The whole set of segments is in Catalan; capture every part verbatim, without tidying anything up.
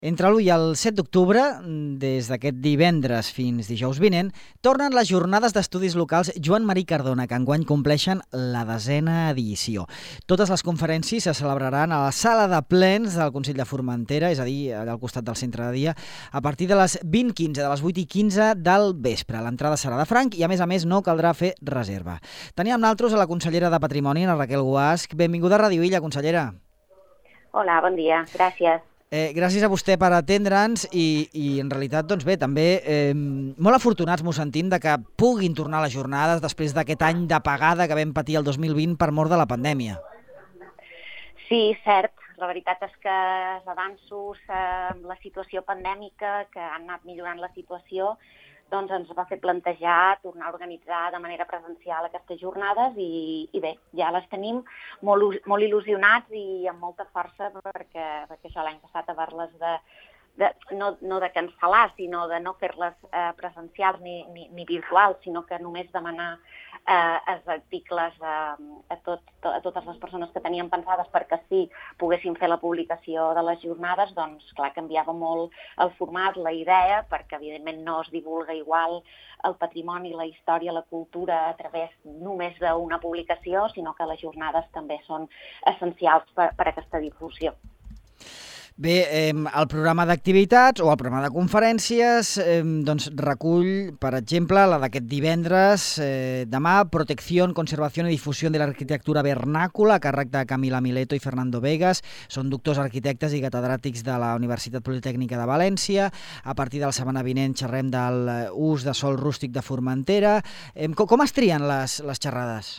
Entre l'u i el set d'octubre, des d'aquest divendres fins dijous vinent, tornen les jornades d'estudis locals Joan Marí Cardona, que enguany compleixen la desena edició. Totes les conferències se celebraran a la sala de plens del Consell de Formentera, és a dir, allà al costat del centre de dia, a partir de les vint quinze, de les vuit i quinze del vespre. L'entrada serà de franc i, a més a més, no caldrà fer reserva. Tenim amb nosaltres a la consellera de Patrimoni, la Raquel Guasch. Benvinguda a Ràdio Illa, consellera. Hola, bon dia, gràcies. Eh, gràcies a vostè per atendre'ns i, i en realitat, doncs bé, també eh, molt afortunats m'ho sentim de que puguin tornar les jornades després d'aquest any d'apagada que vam patir el dos mil vint per mort de la pandèmia. Sí, cert. La veritat és que els avanços amb eh, la situació pandèmica, que han anat millorant la situació, doncs ens va fer plantejar tornar a organitzar de manera presencial aquestes jornades i, i bé, ja les tenim molt, molt il·lusionats i amb molta força perquè, perquè això l'any passat haver-les de, de no, no de cancel·lar, sinó de no fer-les eh, presencials ni, ni, ni virtuals, sinó que només demanar eh, els articles eh, a, tot, a totes les persones que tenien pensades perquè sí poguessin fer la publicació de les jornades, doncs clar, canviava molt el format, la idea, perquè evidentment no es divulga igual el patrimoni, la història, la cultura a través només d'una publicació, sinó que les jornades també són essencials per, per a aquesta difusió. Bé, eh, el programa d'activitats o el programa de conferències eh, doncs recull, per exemple, la d'aquest divendres, eh, demà, Protecció, Conservació i Difusió de l'Arquitectura Vernàcula, a càrrec de Camila Mileto i Fernando Vegas. Són doctors arquitectes i catedràtics de la Universitat Politècnica de València. A partir de la setmana vinent xerrem de l'ús de sòl rústic de Formentera. Eh, com, com es trien les, les xerrades?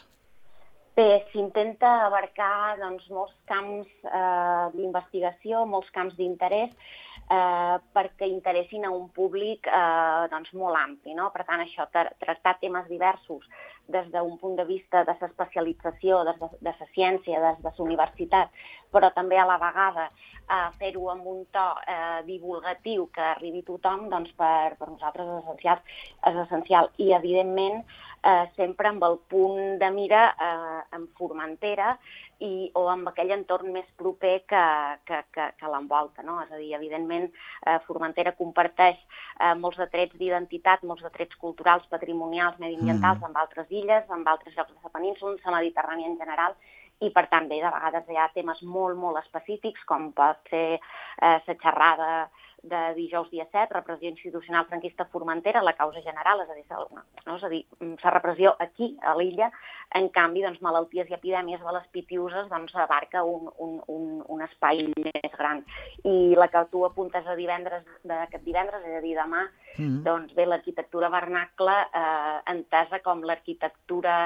Bé, s'intenta abarcar doncs, molts camps eh, d'investigació, molts camps d'interès, eh, perquè interessin a un públic eh, doncs, molt ampli, no? Per tant, això, tractar temes diversos des d'un punt de vista de l'especialització, des de, de la ciència, des de la universitat, però també a la vegada eh, fer-ho amb un to eh, divulgatiu que arribi a tothom, doncs per, per nosaltres és essencial, és essencial. I, evidentment, eh, sempre amb el punt de mira eh, en Formentera i, o amb aquell entorn més proper que, que, que, que l'envolta, no? És a dir, evidentment, eh, Formentera comparteix eh, molts de trets d'identitat, molts de trets culturals, patrimonials, mediambientals, mm. amb altres illes, amb altres llocs de la península, la Mediterrània en general, i per tant, bé, de vegades hi ha temes molt, molt específics, com pot ser eh, la xerrada de dijous dia set, repressió institucional franquista a Formentera, la causa general, és a dir, no? És a dir, la repressió aquí, a l'illa, en canvi, doncs, malalties i epidèmies de les pitiuses doncs, abarca un, un, un, un espai més gran. I la que tu apuntes a divendres, d'aquest divendres, és a dir, demà, mm. doncs bé, l'arquitectura vernacla eh, entesa com l'arquitectura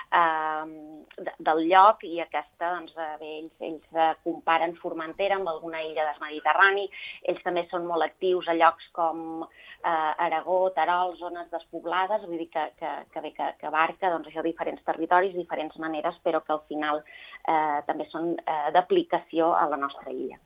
eh, del lloc i aquesta, doncs, bé, ells, ells eh, comparen Formentera amb alguna illa del Mediterrani, ells també són molt actius a llocs com eh, Aragó, Terol, zones despoblades, vull dir que, que, que, bé, que, que abarca doncs, això, diferents territoris, diferents maneres, però que al final eh, també són eh, d'aplicació a la nostra illa.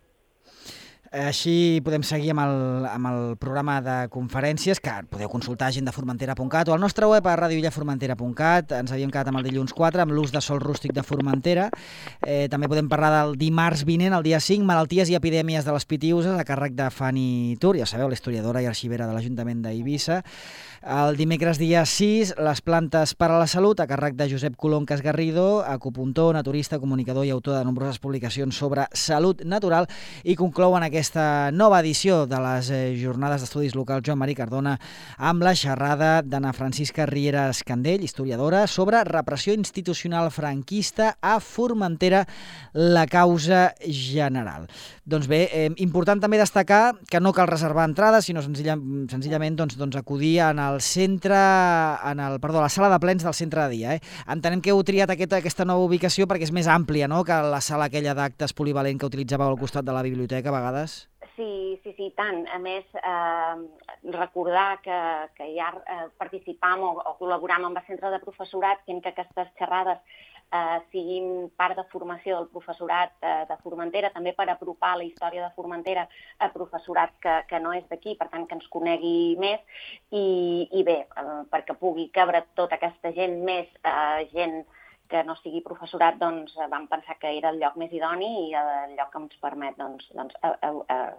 Així podem seguir amb el, amb el programa de conferències, que podeu consultar a agendaformentera punt cat o al nostre web a radioillaformentera punt cat. Ens havíem quedat amb el dilluns quatre, amb l'ús de sòl rústic de Formentera. Eh, també podem parlar del dimarts vinent, el dia cinc, malalties i epidèmies de les pitiuses, a càrrec de Fanny Tur, ja sabeu, l'historiadora i arxivera de l'Ajuntament d'Eivissa. El dimecres dia sis, les plantes per a la salut, a càrrec de Josep Colom Casgarrido, acupuntor, naturista, comunicador i autor de nombroses publicacions sobre salut natural, i conclouen aquesta nova edició de les jornades d'estudis locals Joan Marí Cardona amb la xerrada d'Anna Francisca Riera Escandell, historiadora, sobre repressió institucional franquista a Formentera, la causa general. Doncs bé, eh, important també destacar que no cal reservar entrades, sinó senzilla, senzillament doncs, doncs acudir en el centre, en el, perdó, a la sala de plens del centre de dia. Eh? Entenem que heu triat aquesta, aquesta nova ubicació perquè és més àmplia, no?, que la sala aquella d'actes polivalent que utilitzàveu al costat de la biblioteca a vegades. Sí, sí, sí, tant. A més, eh, recordar que, que ja eh, participam o, o col·laboram amb el centre de professorat fent que aquestes xerrades eh, siguin part de formació del professorat eh, de Formentera, també per apropar la història de Formentera a professorat que, que no és d'aquí, per tant que ens conegui més, i, i bé, eh, perquè pugui cabre tota aquesta gent més, eh, gent que no sigui professorat, doncs vam pensar que era el lloc més idoni i el lloc que ens permet doncs, doncs, a, a, a,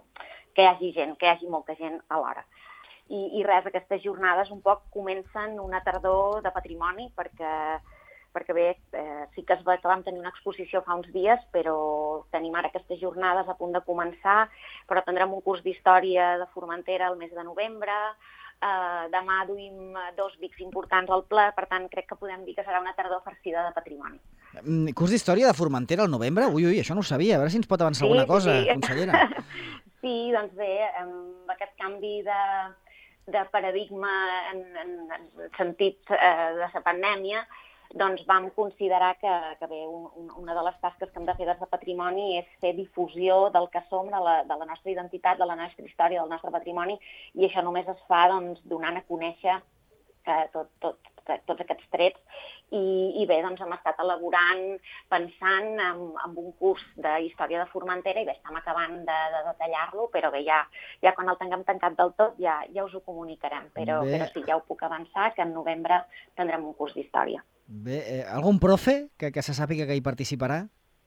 que hi hagi gent, que hi hagi molta gent alhora. I, i res, aquestes jornades un poc comencen una tardor de patrimoni, perquè perquè bé, eh, sí que es va que vam tenir una exposició fa uns dies, però tenim ara aquestes jornades a punt de començar, però tindrem un curs d'història de Formentera el mes de novembre, eh, demà duim dos Vics importants al ple, per tant crec que podem dir que serà una tardor farcida de patrimoni. Curs d'història de Formentera al novembre? Ui, ui, això no ho sabia, a veure si ens pot avançar sí, alguna cosa, sí, sí. consellera. Sí, doncs bé, amb aquest canvi de, de paradigma en, en, en sentit eh, de la pandèmia, doncs vam considerar que, que bé, un, una de les tasques que hem de fer des de patrimoni és fer difusió del que som, de la, de la nostra identitat, de la nostra història, del nostre patrimoni, i això només es fa doncs, donant a conèixer que tot, tot, tots aquests trets. I, i bé, doncs hem estat elaborant, pensant en, en un curs de història de Formentera, i bé, estem acabant de, de detallar-lo, però bé, ja, ja quan el tinguem tancat del tot ja, ja us ho comunicarem, però, però sí, ja ho puc avançar, que en novembre tindrem un curs d'història. Bé, eh, algun profe que, que se sàpiga que hi participarà?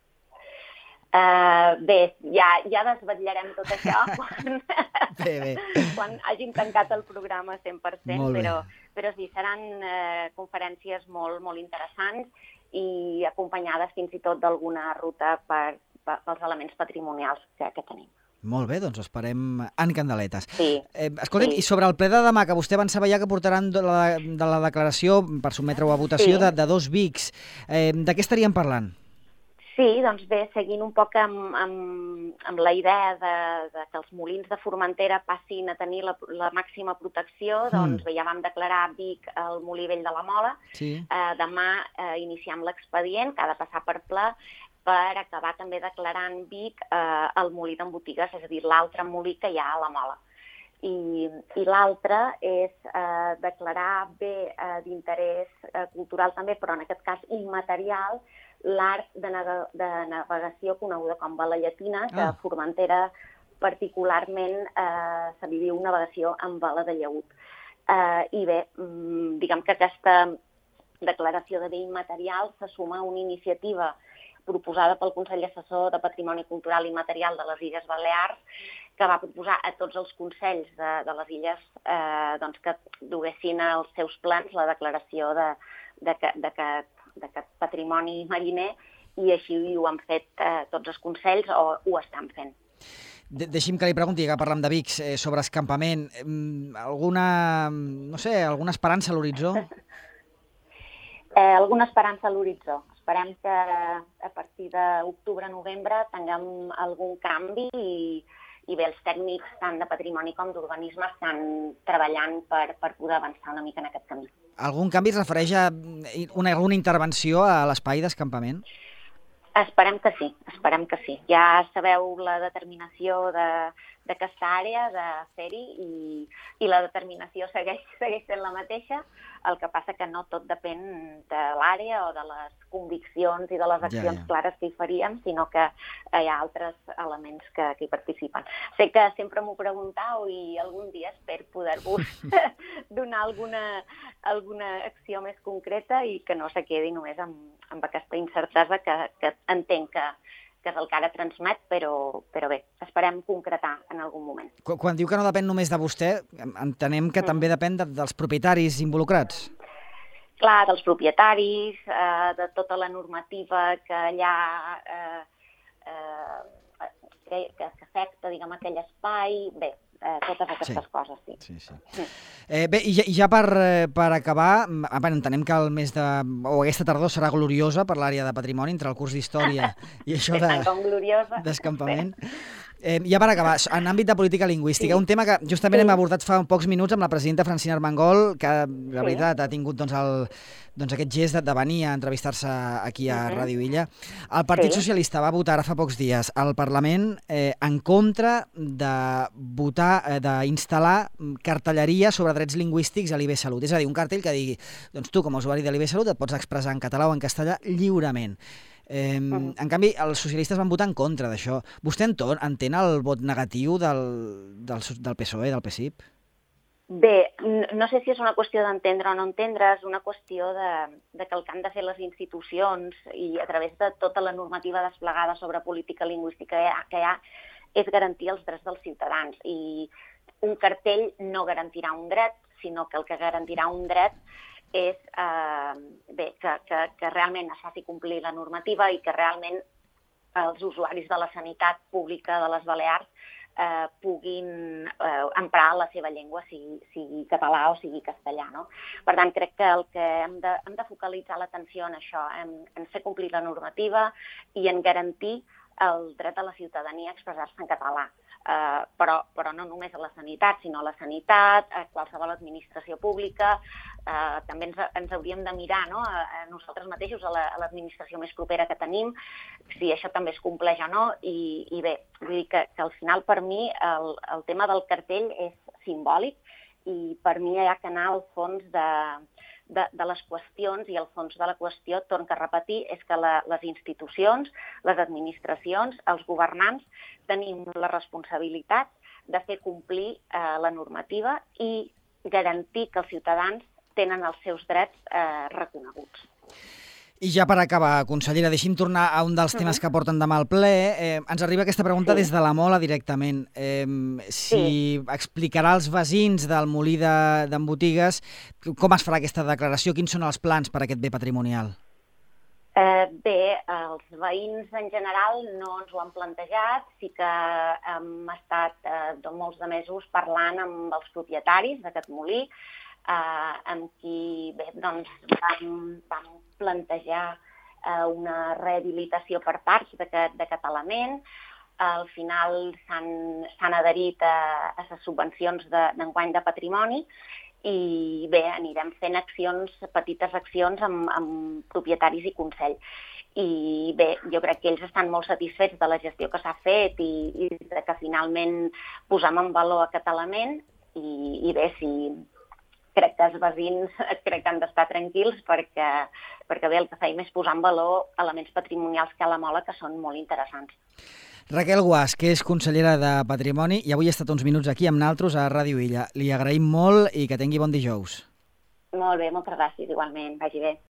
Uh, bé, ja, ja desvetllarem tot això quan, bé, bé. quan hàgim tancat el programa cent per cent, però, però sí, seran uh, conferències molt, molt interessants i acompanyades fins i tot d'alguna ruta per, per, pels elements patrimonials que, que tenim. Molt bé, doncs esperem en candeletes. Sí, eh, escolta'm, sí. I sobre el ple de demà, que vostè avançava ja que portaran de la, de la declaració per sotmetre-ho a votació sí. de, de dos Vics, eh, de què estaríem parlant? Sí, doncs bé, seguint un poc amb, amb, amb la idea de, de que els molins de Formentera passin a tenir la, la màxima protecció, doncs mm. bé, ja vam declarar Vic el molí vell de la Mola. Sí. Eh, demà eh, iniciem l'expedient, que ha de passar per ple, per acabar també declarant Vic eh, el molí d'en Botigues, és a dir, l'altre molí que hi ha a la Mola. I, i l'altre és eh, declarar bé eh, d'interès eh, cultural també, però en aquest cas immaterial, l'art de, de navegació coneguda com vela llatina, que a Formentera particularment eh, se li diu navegació amb vela de llaüt. Eh, I bé, diguem que aquesta declaració de bé immaterial se suma a una iniciativa proposada pel Consell Assessor de Patrimoni Cultural i Material de les Illes Balears, que va proposar a tots els consells de, de les illes eh, doncs que duguessin als seus plans la declaració de, de, que, de, que, de que patrimoni mariner, i així ho han fet eh, tots els consells, o ho estan fent. De Deixi'm que li pregunti, que parlem de Vics, eh, sobre escampament. Alguna, no sé, alguna esperança a l'horitzó? Eh, alguna esperança a l'horitzó. Esperem que a partir d'octubre-novembre tinguem algun canvi i, i bé, els tècnics tant de patrimoni com d'urbanisme estan treballant per, per poder avançar una mica en aquest camí. Algun canvi es refereix a una, alguna intervenció a l'espai d'escampament? Esperem que sí, esperem que sí. Ja sabeu la determinació de, d'aquesta àrea, de fer-hi, i, i la determinació segueix, segueix sent la mateixa. El que passa que no tot depèn de l'àrea o de les conviccions i de les accions ja, ja. clares que hi faríem, sinó que hi ha altres elements que, que hi participen. Sé que sempre m'ho preguntau i algun dia espero poder-vos donar alguna, alguna acció més concreta i que no se quedi només amb, amb aquesta incertesa que, que entenc que, que és el que ara transmet, però, però bé, esperem concretar en algun moment. Quan, quan diu que no depèn només de vostè, entenem que mm. també depèn de, dels propietaris involucrats. Clar, dels propietaris, eh, de tota la normativa que allà eh, eh, que, que afecta, diguem, aquell espai, bé, eh, totes aquestes sí. coses, sí. sí, sí. Mm. Eh, bé, i ja, ja per, per acabar, bueno, entenem que el mes de... o aquesta tardor serà gloriosa per l'àrea de patrimoni, entre el curs d'història i això de, d'escampament. Eh, ja per acabar, en àmbit de política lingüística, sí. un tema que justament sí. hem abordat fa pocs minuts amb la presidenta Francina Armengol, que la sí. veritat ha tingut doncs, el, doncs, aquest gest de, de venir a entrevistar-se aquí a uh-huh. Ràdio Illa. El Partit sí. Socialista va votar fa pocs dies al Parlament eh, en contra de votar, eh, d'instal·lar cartelleria sobre drets lingüístics a l'I B Salut. És a dir, un cartell que digui, doncs tu com a usuari de l'I B Salut et pots expressar en català o en castellà lliurement. Eh, uh-huh. En canvi, els socialistes van votar en contra d'això. Vostè entén, entén el vot negatiu del, del, del P S O E, del P S I P? Bé, no sé si és una qüestió d'entendre o no entendre, és una qüestió de, de que el que han de fer les institucions i a través de tota la normativa desplegada sobre política lingüística que hi ha, és garantir els drets dels ciutadans. I un cartell no garantirà un dret, sinó que el que garantirà un dret és eh, bé, que, que, que realment es faci complir la normativa i que realment els usuaris de la sanitat pública de les Balears eh, puguin eh, emprar la seva llengua, sigui, sigui català o sigui castellà. No? Per tant, crec que el que hem de, hem de focalitzar l'atenció en això, en, en fer complir la normativa i en garantir el dret de la ciutadania a expressar-se en català. Uh, però, però no només a la sanitat, sinó a la sanitat, a qualsevol administració pública. Uh, també ens, ens hauríem de mirar, no? a, a nosaltres mateixos, a l'administració la, més propera que tenim, si això també es compleix o no. I, i bé, vull dir que, que al final per mi el, el tema del cartell és simbòlic i per mi hi ha que anar al fons de, de, de les qüestions, i el fons de la qüestió, torno a repetir, és que la, les institucions, les administracions, els governants, tenim la responsabilitat de fer complir eh, la normativa i garantir que els ciutadans tenen els seus drets eh, reconeguts. I ja per acabar, consellera, deixi'm tornar a un dels temes que porten demà al ple. Eh, ens arriba aquesta pregunta sí. des de la Mola directament. Eh, si sí. explicarà als veïns del molí d'en de, Botigues com es farà aquesta declaració, quins són els plans per a aquest bé patrimonial? Eh, bé, els veïns en general no ens ho han plantejat, sí que hem estat eh, molts de mesos parlant amb els propietaris d'aquest molí, eh, amb qui bé, doncs, vam, vam plantejar eh, una rehabilitació per parts d'aquest element. Al final s'han adherit a, a les subvencions d'enguany de, de patrimoni, i bé, anirem fent accions, petites accions amb, amb propietaris i consell. I bé, jo crec que ells estan molt satisfets de la gestió que s'ha fet i, i de que finalment posam en valor aquest element, i, i bé, si crec que els veïns crec que han d'estar tranquils perquè, perquè bé, el que feim és posar en valor elements patrimonials que a la Mola que són molt interessants. Raquel Guasch, que és consellera de Patrimoni, i avui ha estat uns minuts aquí amb naltros a Ràdio Illa. Li agraïm molt i que tingui bon dijous. Molt bé, moltes gràcies, igualment. Vagi bé.